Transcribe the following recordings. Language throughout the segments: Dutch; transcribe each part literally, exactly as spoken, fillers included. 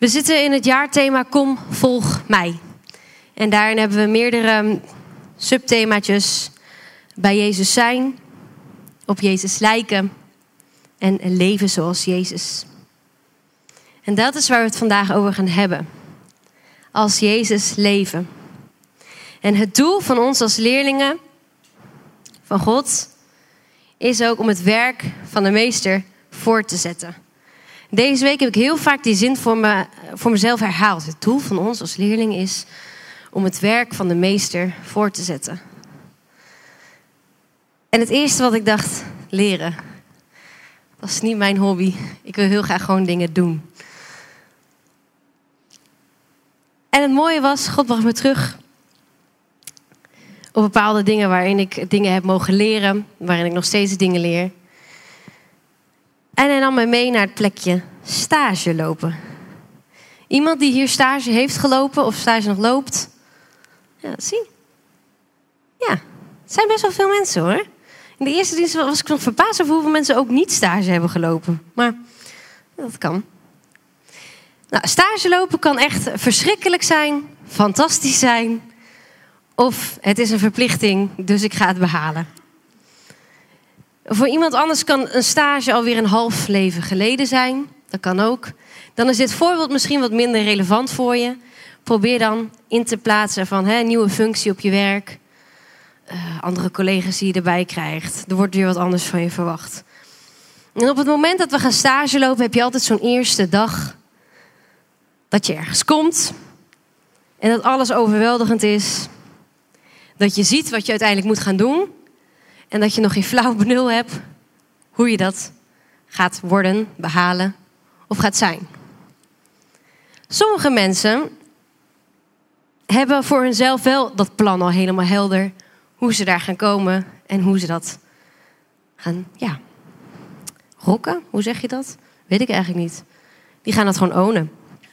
We zitten in het jaarthema Kom, volg mij. En daarin hebben we meerdere subthemaatjes. Bij Jezus zijn, op Jezus lijken en leven zoals Jezus. En dat is waar we het vandaag over gaan hebben. Als Jezus leven. En het doel van ons als leerlingen van God is ook om het werk van de meester voort te zetten. Deze week heb ik heel vaak die zin voor, me, voor mezelf herhaald. Het doel van ons als leerling is om het werk van de meester voort te zetten. En het eerste wat ik dacht, leren. Dat is niet mijn hobby. Ik wil heel graag gewoon dingen doen. En het mooie was, God bracht me terug op bepaalde dingen waarin ik dingen heb mogen leren. Waarin ik nog steeds dingen leer. En hij nam mij mee naar het plekje stage lopen. Iemand die hier stage heeft gelopen of stage nog loopt. Ja, zie. Ja, het zijn best wel veel mensen hoor. In de eerste dienst was ik nog verbaasd over hoeveel mensen ook niet stage hebben gelopen. Maar dat kan. Nou, stage lopen kan echt verschrikkelijk zijn, fantastisch zijn. Of het is een verplichting, dus ik ga het behalen. Voor iemand anders kan een stage alweer een half leven geleden zijn. Dat kan ook. Dan is dit voorbeeld misschien wat minder relevant voor je. Probeer dan in te plaatsen van hè, een nieuwe functie op je werk. Uh, andere collega's die je erbij krijgt. Er wordt weer wat anders van je verwacht. En op het moment dat we gaan stage lopen, heb je altijd zo'n eerste dag dat je ergens komt. En dat alles overweldigend is. Dat je ziet wat je uiteindelijk moet gaan doen. En dat je nog geen flauw benul hebt hoe je dat gaat worden, behalen of gaat zijn. Sommige mensen hebben voor hunzelf wel dat plan al helemaal helder. Hoe ze daar gaan komen en hoe ze dat gaan, ja, rocken. Hoe zeg je dat? Weet ik eigenlijk niet. Die gaan dat gewoon ownen.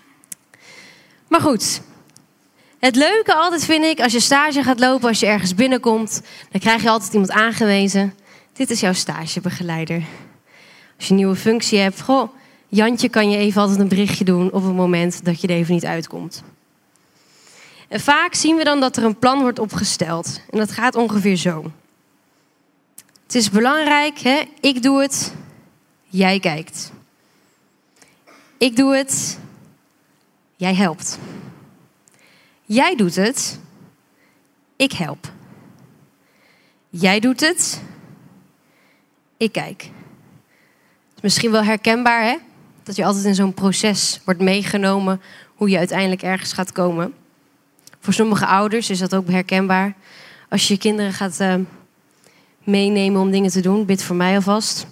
Maar goed. Het leuke altijd vind ik, als je stage gaat lopen, als je ergens binnenkomt, dan krijg je altijd iemand aangewezen. Dit is jouw stagebegeleider. Als je een nieuwe functie hebt, goh, Jantje kan je even altijd een berichtje doen op het moment dat je er even niet uitkomt. En vaak zien we dan dat er een plan wordt opgesteld. En dat gaat ongeveer zo. Het is belangrijk, hè? Ik doe het, jij kijkt. Ik doe het, jij helpt. Jij doet het, ik help. Jij doet het, ik kijk. Het is misschien wel herkenbaar, hè? Dat je altijd in zo'n proces wordt meegenomen hoe je uiteindelijk ergens gaat komen. Voor sommige ouders is dat ook herkenbaar. Als je je kinderen gaat uh, meenemen om dingen te doen, bid voor mij alvast.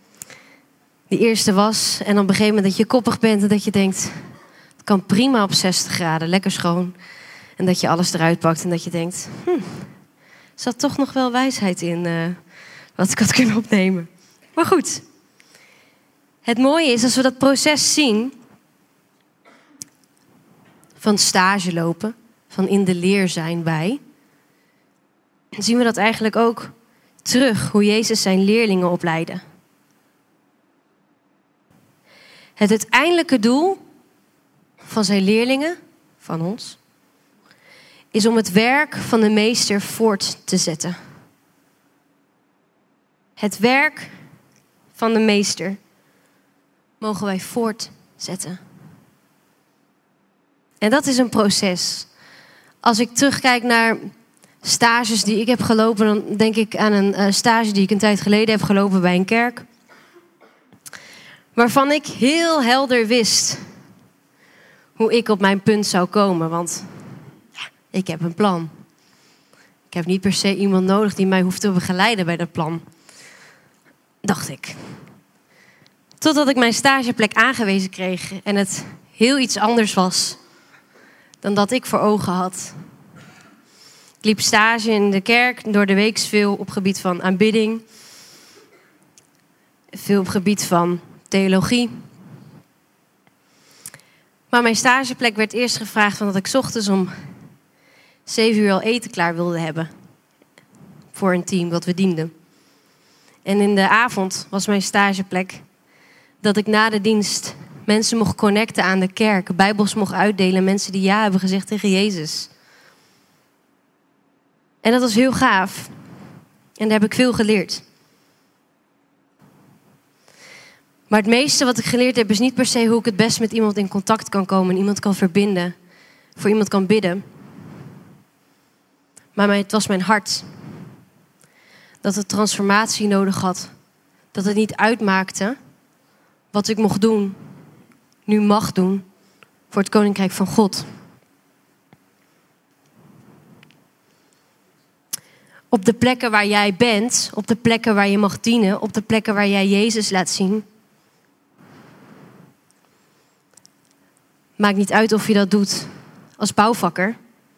Die eerste was, en op een gegeven moment dat je koppig bent en dat je denkt, het kan prima op zestig graden, lekker schoon. En dat je alles eruit pakt en dat je denkt, hm, er zat toch nog wel wijsheid in uh, wat ik had kunnen opnemen. Maar goed, het mooie is als we dat proces zien van stage lopen, van in de leer zijn bij, zien we dat eigenlijk ook terug, hoe Jezus zijn leerlingen opleidde. Het uiteindelijke doel van zijn leerlingen, van ons, is om het werk van de meester voort te zetten. Het werk van de meester mogen wij voortzetten. En dat is een proces. Als ik terugkijk naar stages die ik heb gelopen, dan denk ik aan een uh, stage die ik een tijd geleden heb gelopen bij een kerk. Waarvan ik heel helder wist hoe ik op mijn punt zou komen. Want ja, ik heb een plan. Ik heb niet per se iemand nodig die mij hoeft te begeleiden bij dat plan. Dacht ik. Totdat ik mijn stageplek aangewezen kreeg en het heel iets anders was dan dat ik voor ogen had. Ik liep stage in de kerk, door de week veel op gebied van aanbidding. Veel op gebied van theologie. Maar mijn stageplek werd eerst gevraagd van dat ik 's ochtends om zeven uur al eten klaar wilde hebben. Voor een team dat we dienden. En in de avond was mijn stageplek dat ik na de dienst Mensen mocht connecten aan de kerk. Bijbels mocht uitdelen. Mensen die ja hebben gezegd tegen Jezus. En dat was heel gaaf. En daar heb ik veel geleerd. Maar het meeste wat ik geleerd heb is niet per se hoe ik het best met iemand in contact kan komen. En iemand kan verbinden. Voor iemand kan bidden. Maar het was mijn hart. Dat het transformatie nodig had. Dat het niet uitmaakte wat ik mocht doen. Nu mag doen. Voor het Koninkrijk van God. Op de plekken waar jij bent. Op de plekken waar je mag dienen. Op de plekken waar jij Jezus laat zien. Maakt niet uit of je dat doet als bouwvakker.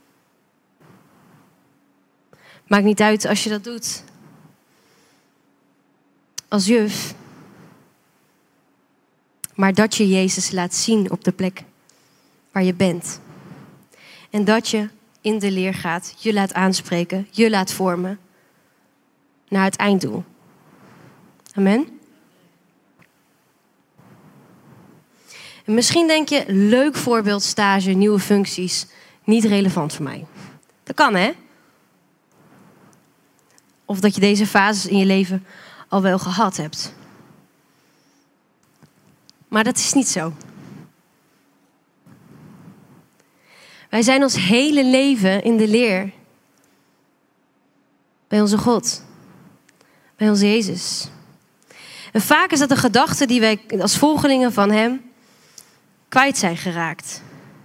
Maakt niet uit als je dat doet als juf. Maar dat je Jezus laat zien op de plek waar je bent. En dat je in de leer gaat, je laat aanspreken, je laat vormen naar het einddoel. Amen. En misschien denk je, leuk voorbeeld, stage, nieuwe functies, niet relevant voor mij. Dat kan, hè? Of dat je deze fases in je leven al wel gehad hebt. Maar dat is niet zo. Wij zijn ons hele leven in de leer. Bij onze God. Bij onze Jezus. En vaak is dat een gedachte die wij als volgelingen van Hem kwijt zijn geraakt.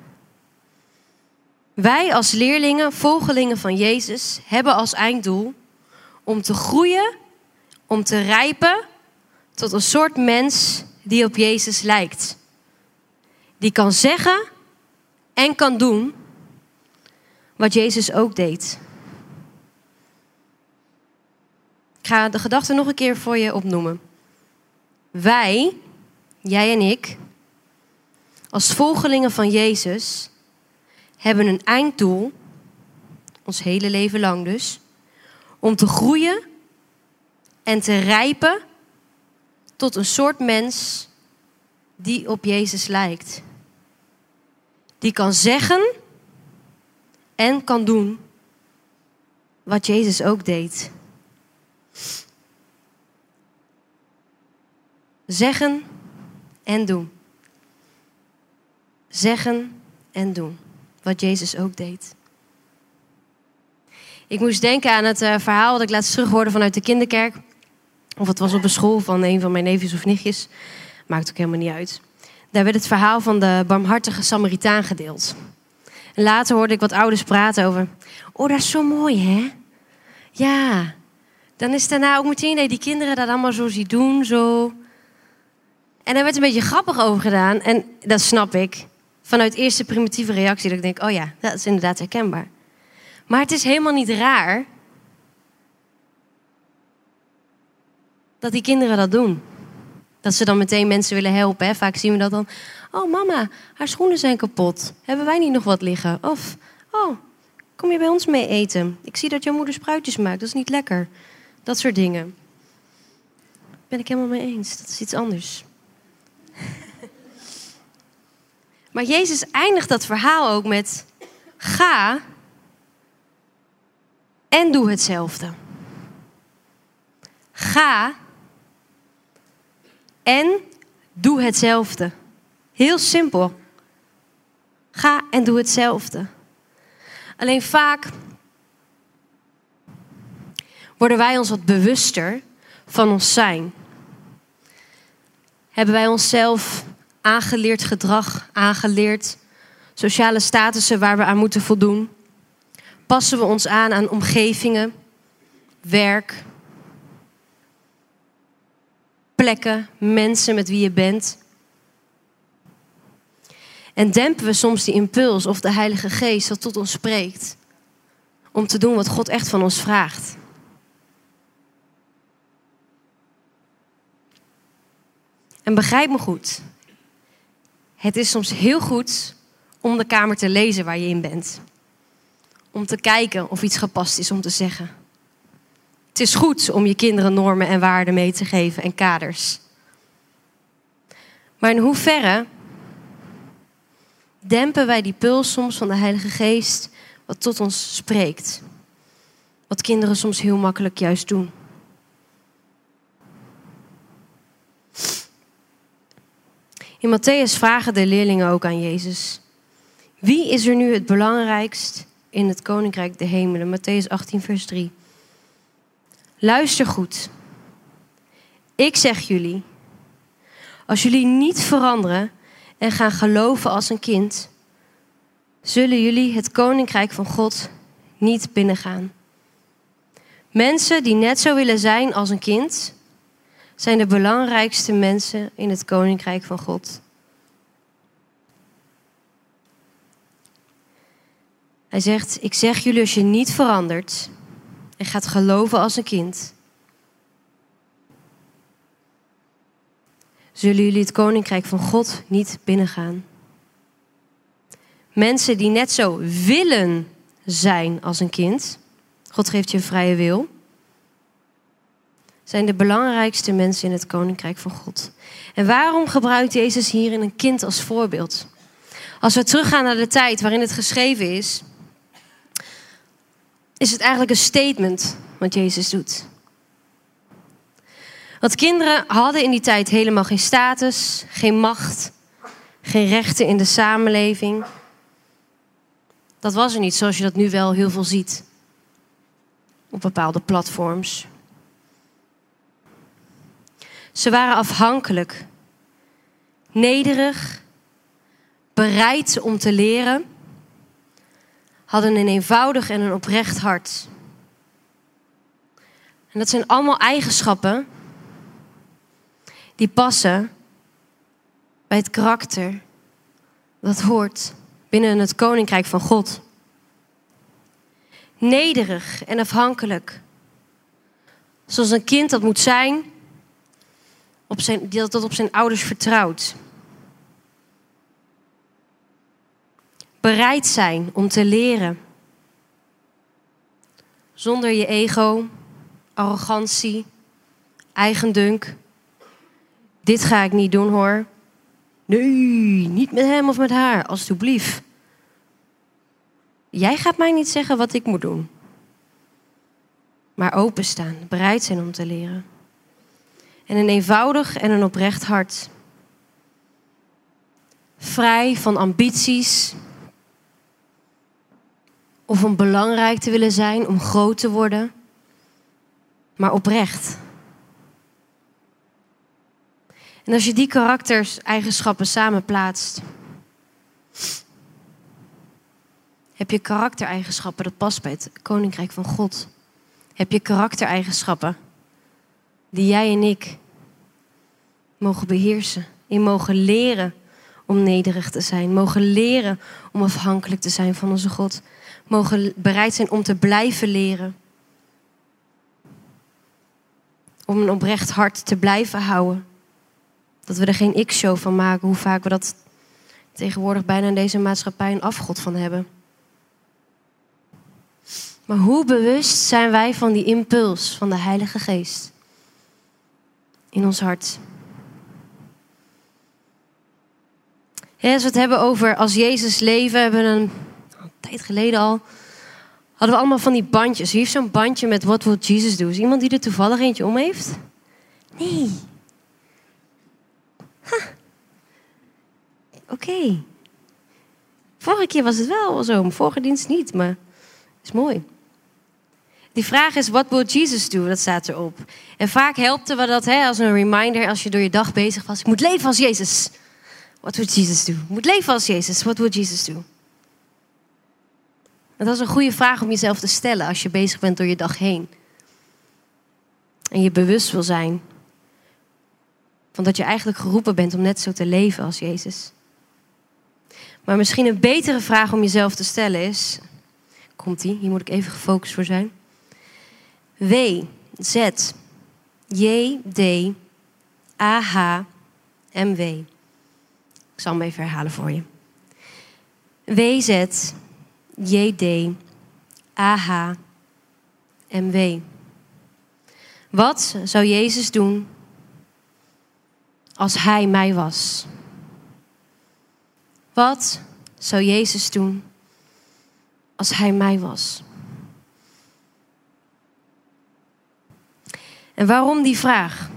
Wij als leerlingen, volgelingen van Jezus, hebben als einddoel om te groeien, om te rijpen tot een soort mens die op Jezus lijkt. Die kan zeggen en kan doen wat Jezus ook deed. Ik ga de gedachte nog een keer voor je opnoemen. Wij, jij en ik, als volgelingen van Jezus, hebben een einddoel, ons hele leven lang dus, om te groeien en te rijpen tot een soort mens die op Jezus lijkt. Die kan zeggen en kan doen wat Jezus ook deed. Zeggen en doen. Zeggen en doen wat Jezus ook deed. Ik moest denken aan het uh, verhaal dat ik laatst terug hoorde vanuit de kinderkerk. Of het was op een school van een van mijn neefjes of nichtjes. Maakt ook helemaal niet uit. Daar werd het verhaal van de barmhartige Samaritaan gedeeld. En later hoorde ik wat ouders praten over... Oh, dat is zo mooi, hè? Ja. Dan is daarna ook meteen dat je die kinderen dat allemaal zo ziet doen, zo. En daar werd een beetje grappig over gedaan. En dat snap ik. Vanuit eerste primitieve reactie dat ik denk... Oh ja, dat is inderdaad herkenbaar. Maar het is helemaal niet raar dat die kinderen dat doen. Dat ze dan meteen mensen willen helpen. Hè? Vaak zien we dat dan. Oh mama, haar schoenen zijn kapot. Hebben wij niet nog wat liggen? Of, oh, kom je bij ons mee eten? Ik zie dat jouw moeder spruitjes maakt. Dat is niet lekker. Dat soort dingen. Ben ik helemaal mee eens. Dat is iets anders. Maar Jezus eindigt dat verhaal ook met... Ga en doe hetzelfde. Ga en doe hetzelfde. Heel simpel. Ga en doe hetzelfde. Alleen vaak worden wij ons wat bewuster van ons zijn. Hebben wij onszelf aangeleerd gedrag, aangeleerd sociale statussen waar we aan moeten voldoen? Passen we ons aan aan omgevingen, werk, plekken, mensen met wie je bent? En dempen we soms die impuls of de Heilige Geest dat tot ons spreekt om te doen wat God echt van ons vraagt? En begrijp me goed. Het is soms heel goed om de kamer te lezen waar je in bent. Om te kijken of iets gepast is om te zeggen. Het is goed om je kinderen normen en waarden mee te geven en kaders. Maar in hoeverre dempen wij die puls soms van de Heilige Geest wat tot ons spreekt. Wat kinderen soms heel makkelijk juist doen. In Matthäus vragen de leerlingen ook aan Jezus: wie is er nu het belangrijkst in het Koninkrijk der Hemelen? Matthäus achttien vers drie. Luister goed. Ik zeg jullie, als jullie niet veranderen en gaan geloven als een kind, zullen jullie het Koninkrijk van God niet binnengaan. Mensen die net zo willen zijn als een kind, zijn de belangrijkste mensen in het Koninkrijk van God. Hij zegt, ik zeg jullie, als je niet verandert en gaat geloven als een kind, zullen jullie het Koninkrijk van God niet binnengaan. Mensen die net zo willen zijn als een kind, God geeft je een vrije wil, zijn de belangrijkste mensen in het Koninkrijk van God. En waarom gebruikt Jezus hierin een kind als voorbeeld? Als we teruggaan naar de tijd waarin het geschreven is, is het eigenlijk een statement wat Jezus doet. Want kinderen hadden in die tijd helemaal geen status, geen macht, geen rechten in de samenleving. Dat was er niet, zoals je dat nu wel heel veel ziet op bepaalde platforms. Ze waren afhankelijk, nederig, bereid om te leren, hadden een eenvoudig en een oprecht hart. En dat zijn allemaal eigenschappen die passen bij het karakter dat hoort binnen het Koninkrijk van God. Nederig en afhankelijk. Zoals een kind dat moet zijn, op zijn, dat op zijn ouders vertrouwt. Bereid zijn om te leren. Zonder je ego, arrogantie, eigendunk. Dit ga ik niet doen hoor. Nee, niet met hem of met haar, alstublieft. Jij gaat mij niet zeggen wat ik moet doen. Maar openstaan, bereid zijn om te leren. En een eenvoudig en een oprecht hart. Vrij van ambities. Of om belangrijk te willen zijn, om groot te worden. Maar oprecht. En als je die karaktereigenschappen samen plaatst, heb je karaktereigenschappen dat past bij het Koninkrijk van God. Heb je karaktereigenschappen die jij en ik mogen beheersen. In mogen leren om nederig te zijn. Mogen leren om afhankelijk te zijn van onze God. Mogen bereid zijn om te blijven leren. Om een oprecht hart te blijven houden. Dat we er geen ik-show van maken. Hoe vaak we dat tegenwoordig bijna in deze maatschappij een afgod van hebben. Maar hoe bewust zijn wij van die impuls van de Heilige Geest in ons hart? Ja, als we het hebben over als Jezus leven, hebben we een, een tijd geleden al, hadden we allemaal van die bandjes. Wie heeft zo'n bandje met What Will Jesus Do? Is iemand die er toevallig eentje om heeft? Nee. Huh. Oké. Okay. Vorige keer was het wel zo, vorige dienst niet, maar het is mooi. Die vraag is, what will Jesus do? Dat staat erop. En vaak helpte we dat hè, als een reminder als je door je dag bezig was. Ik moet leven als Jezus. What will Jesus do? Ik moet leven als Jezus. What will Jesus do? En dat is een goede vraag om jezelf te stellen als je bezig bent door je dag heen. En je bewust wil zijn van dat je eigenlijk geroepen bent om net zo te leven als Jezus. Maar misschien een betere vraag om jezelf te stellen is, komt-ie, hier moet ik even gefocust voor zijn. W, Z, J, D, A, H, M, W. Ik zal hem even herhalen voor je. W, Z, J, D, A, H, M, W. Wat zou Jezus doen als hij mij was? Wat zou Jezus doen als hij mij was? En waarom die vraag?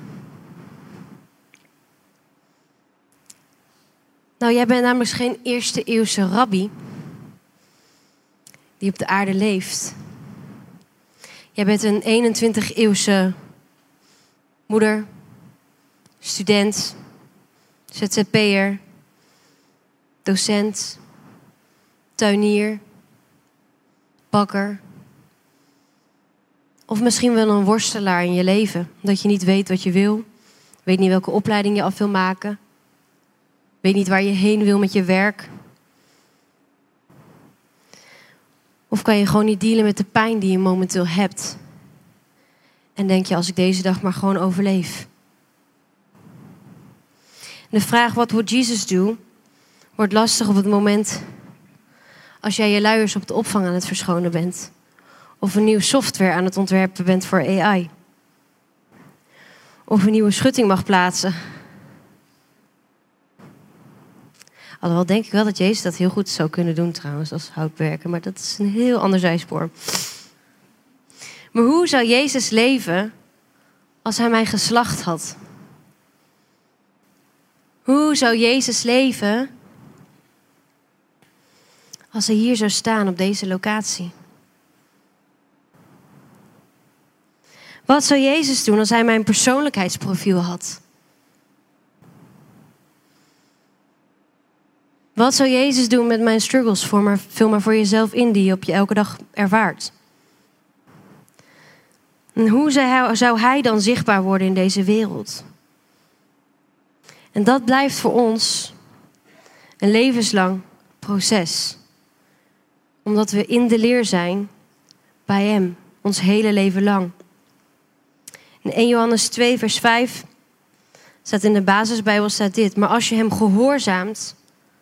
Nou, jij bent namelijk geen eerste eeuwse rabbi die op de aarde leeft. Jij bent een eenentwintig eeuwse moeder, student, Z Z P'er, docent, tuinier, bakker. Of misschien wel een worstelaar in je leven. Dat je niet weet wat je wil. Weet niet welke opleiding je af wil maken. Weet niet waar je heen wil met je werk. Of kan je gewoon niet dealen met de pijn die je momenteel hebt. En denk je, als ik deze dag maar gewoon overleef. De vraag, wat would Jesus do, wordt lastig op het moment als jij je luiers op de opvang aan het verschonen bent. Of een nieuwe software aan het ontwerpen bent voor A I. Of een nieuwe schutting mag plaatsen. Alhoewel denk ik wel dat Jezus dat heel goed zou kunnen doen trouwens, als houtwerker. Maar dat is een heel ander zijspoor. Maar hoe zou Jezus leven als hij mij geslacht had? Hoe zou Jezus leven als hij hier zou staan op deze locatie? Wat zou Jezus doen als hij mijn persoonlijkheidsprofiel had? Wat zou Jezus doen met mijn struggles? Vul maar, vul maar voor jezelf in die je op je elke dag ervaart. En hoe zou hij, zou hij dan zichtbaar worden in deze wereld? En dat blijft voor ons een levenslang proces. Omdat we in de leer zijn bij hem, ons hele leven lang. In eerste Johannes twee vers vijf staat in de basisbijbel staat dit. Maar als je hem gehoorzaamt,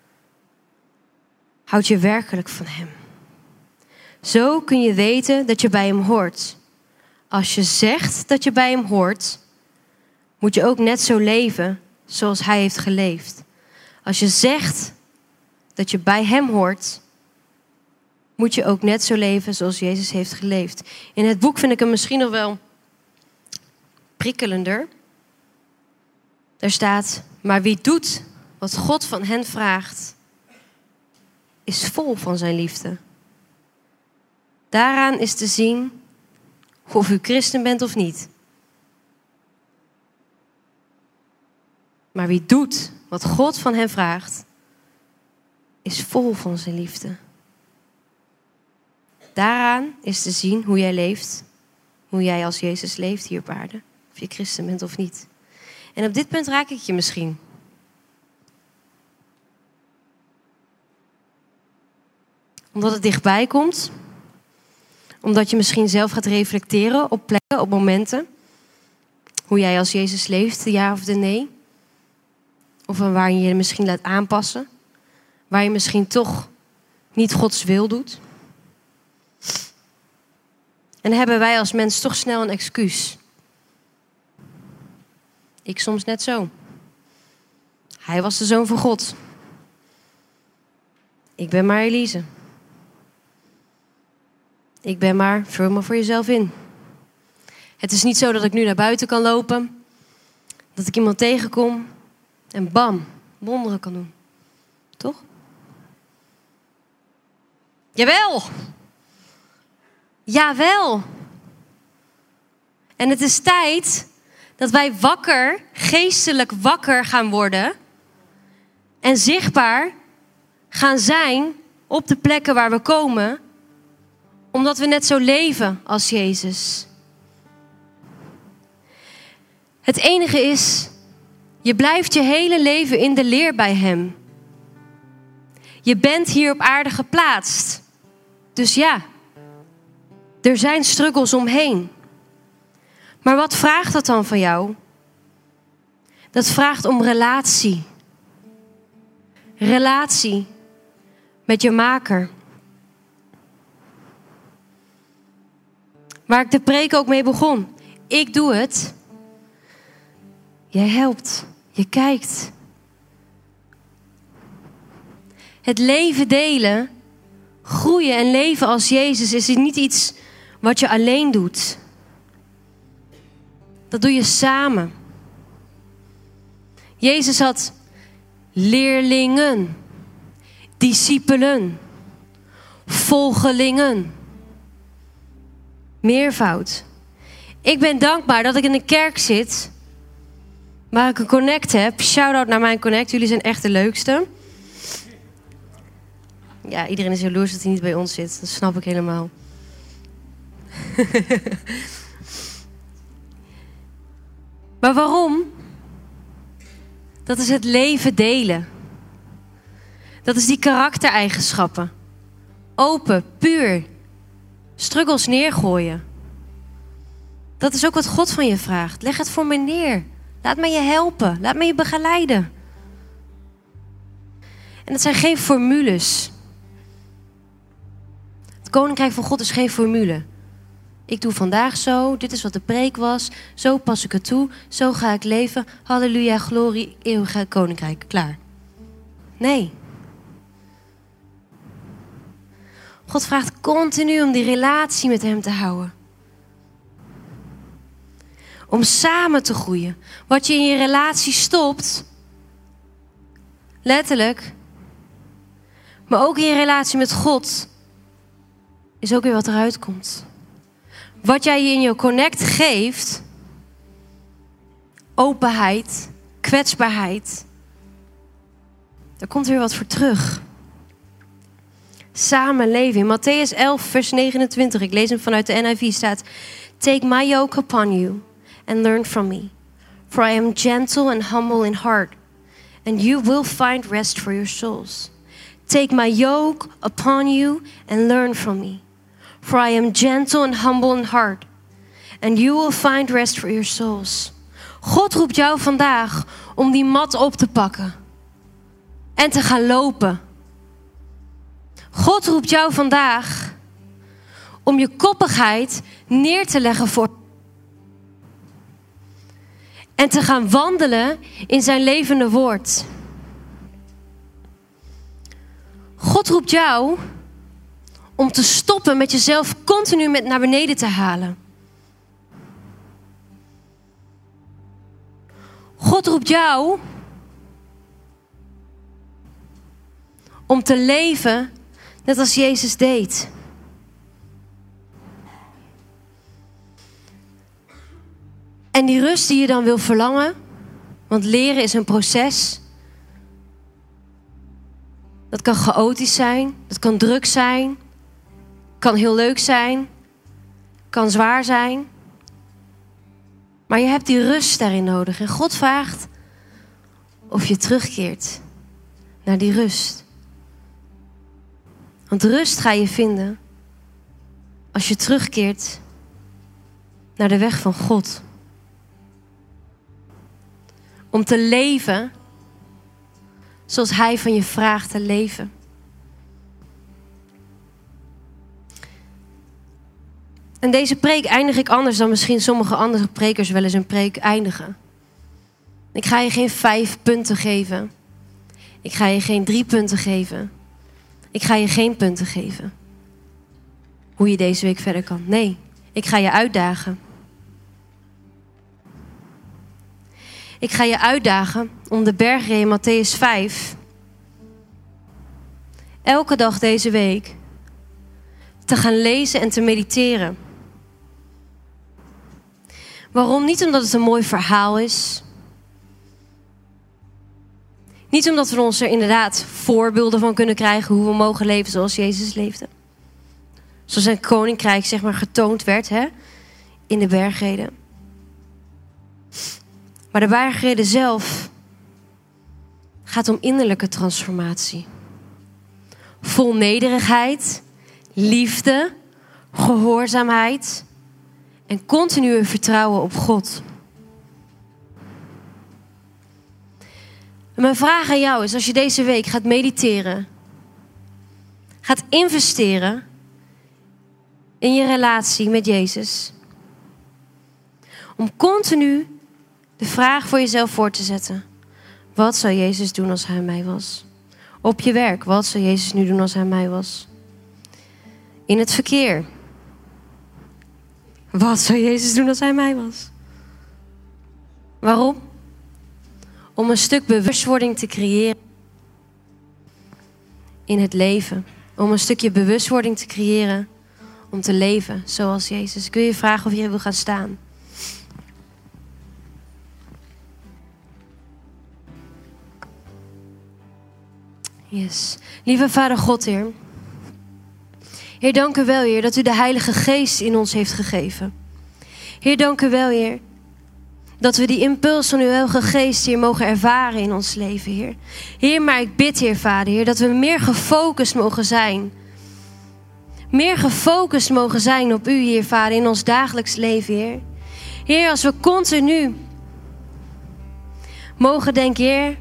houd je werkelijk van hem. Zo kun je weten dat je bij hem hoort. Als je zegt dat je bij hem hoort, moet je ook net zo leven zoals hij heeft geleefd. Als je zegt dat je bij hem hoort, moet je ook net zo leven zoals Jezus heeft geleefd. In het boek vind ik hem misschien nog wel prikkelender. Daar staat, maar wie doet wat God van hen vraagt, is vol van zijn liefde. Daaraan is te zien of u christen bent of niet. Maar wie doet wat God van hen vraagt, is vol van zijn liefde. Daaraan is te zien hoe jij leeft, hoe jij als Jezus leeft hier op aarde. Of je christen bent of niet. En op dit punt raak ik je misschien. Omdat het dichtbij komt. Omdat je misschien zelf gaat reflecteren op plekken, op momenten. Hoe jij als Jezus leeft, de ja of de nee. Of waar je je misschien laat aanpassen. Waar je misschien toch niet Gods wil doet. En hebben wij als mens toch snel een excuus. Ik soms net zo. Hij was de zoon van God. Ik ben maar Elise. Ik ben maar, vul maar voor jezelf in. Het is niet zo dat ik nu naar buiten kan lopen. Dat ik iemand tegenkom. En bam, wonderen kan doen. Toch? Jawel. Jawel. En het is tijd dat wij wakker, geestelijk wakker gaan worden. En zichtbaar gaan zijn op de plekken waar we komen. Omdat we net zo leven als Jezus. Het enige is, je blijft je hele leven in de leer bij hem. Je bent hier op aarde geplaatst. Dus ja, er zijn struggles omheen. Maar wat vraagt dat dan van jou? Dat vraagt om relatie. Relatie met je maker. Waar ik de preek ook mee begon. Ik doe het. Jij helpt. Je kijkt. Het leven delen, groeien en leven als Jezus is niet iets wat je alleen doet. Dat doe je samen. Jezus had leerlingen, discipelen, volgelingen. Meervoud. Ik ben dankbaar dat ik in een kerk zit waar ik een connect heb. Shout-out naar mijn connect. Jullie zijn echt de leukste. Ja, iedereen is jaloers dat hij niet bij ons zit. Dat snap ik helemaal. Maar waarom? Dat is het leven delen. Dat is die karaktereigenschappen. Open, puur. Struggles neergooien. Dat is ook wat God van je vraagt. Leg het voor me neer. Laat me je helpen. Laat me je begeleiden. En dat zijn geen formules. Het koninkrijk van God is geen formule. Ik doe vandaag zo. Dit is wat de preek was. Zo pas ik het toe. Zo ga ik leven. Halleluja, glorie, eeuwige koninkrijk. Klaar. Nee. God vraagt continu om die relatie met hem te houden. Om samen te groeien. Wat je in je relatie stopt. Letterlijk. Maar ook in je relatie met God. Is ook weer wat eruit komt. Wat jij je in je connect geeft. Openheid. Kwetsbaarheid. Daar komt weer wat voor terug. Samenleven. In Matthäus elf vers negenentwintig. Ik lees hem vanuit de N I V staat. Take my yoke upon you. And learn from me. For I am gentle and humble in heart. And you will find rest for your souls. Take my yoke upon you and learn from me. For I am gentle and humble in heart. And you will find rest for your souls. God roept jou vandaag om die mat op te pakken. En te gaan lopen. God roept jou vandaag om je koppigheid neer te leggen voor en te gaan wandelen in zijn levende woord. God roept jou om te stoppen met jezelf continu met naar beneden te halen. God roept jou om te leven net als Jezus deed. En die rust die je dan wil verlangen, want leren is een proces. Dat kan chaotisch zijn, dat kan druk zijn, kan heel leuk zijn, kan zwaar zijn. Maar je hebt die rust daarin nodig. En God vraagt of je terugkeert naar die rust. Want rust ga je vinden als je terugkeert naar de weg van God. Om te leven zoals Hij van je vraagt te leven. En deze preek eindig ik anders dan misschien sommige andere prekers wel eens een preek eindigen. Ik ga je geen vijf punten geven. Ik ga je geen drie punten geven. Ik ga je geen punten geven. Hoe je deze week verder kan. Nee, ik ga je uitdagen. Ik ga je uitdagen om de bergreden Matthäus vijf... elke dag deze week te gaan lezen en te mediteren. Waarom? Niet omdat het een mooi verhaal is. Niet omdat we ons er inderdaad voorbeelden van kunnen krijgen hoe we mogen leven zoals Jezus leefde. Zoals zijn koninkrijk zeg maar getoond werd hè, in de bergreden. Maar de bergreden zelf gaat om innerlijke transformatie. Vol nederigheid, liefde, gehoorzaamheid en continue vertrouwen op God. En mijn vraag aan jou is, als je deze week gaat mediteren, gaat investeren in je relatie met Jezus, om continu de vraag voor jezelf voor te zetten: wat zou Jezus doen als hij mij was? Op je werk, wat zou Jezus nu doen als hij mij was? In het verkeer. Wat zou Jezus doen als hij mij was? Waarom? Om een stuk bewustwording te creëren in het leven. Om een stukje bewustwording te creëren om te leven zoals Jezus. Ik wil je vragen of je wil gaan staan. Yes. Lieve Vader God, Heer. Heer, dank u wel, Heer, dat u de Heilige Geest in ons heeft gegeven. Heer, dank u wel, Heer, dat we die impuls van uw Heilige Geest, Heer, mogen ervaren in ons leven, Heer. Heer, maar ik bid, Heer, Vader, Heer, dat we meer gefocust mogen zijn. Meer gefocust mogen zijn op u, Heer, Vader, in ons dagelijks leven, Heer. Heer, als we continu mogen denken, Heer,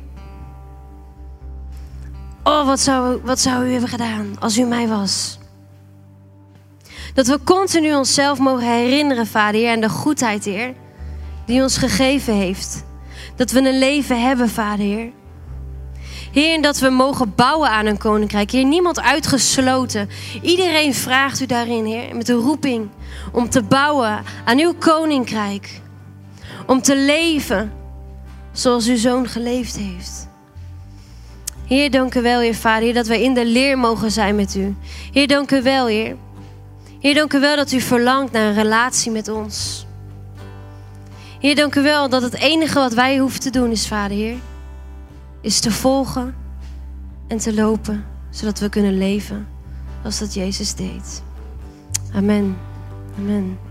oh, wat zou, wat zou u hebben gedaan als u mij was? Dat we continu onszelf mogen herinneren, Vader, Heer, aan de goedheid, Heer, die ons gegeven heeft. Dat we een leven hebben, Vader, Heer. Heer, en dat we mogen bouwen aan een koninkrijk. Heer, niemand uitgesloten. Iedereen vraagt u daarin, Heer, met een roeping om te bouwen aan uw koninkrijk. Om te leven zoals uw Zoon geleefd heeft. Heer, dank u wel, Heer, Vader, Heer, dat wij in de leer mogen zijn met u. Heer, dank u wel, Heer. Heer, dank u wel dat u verlangt naar een relatie met ons. Heer, dank u wel dat het enige wat wij hoeven te doen is, Vader, Heer, is te volgen en te lopen, zodat we kunnen leven als dat Jezus deed. Amen. Amen.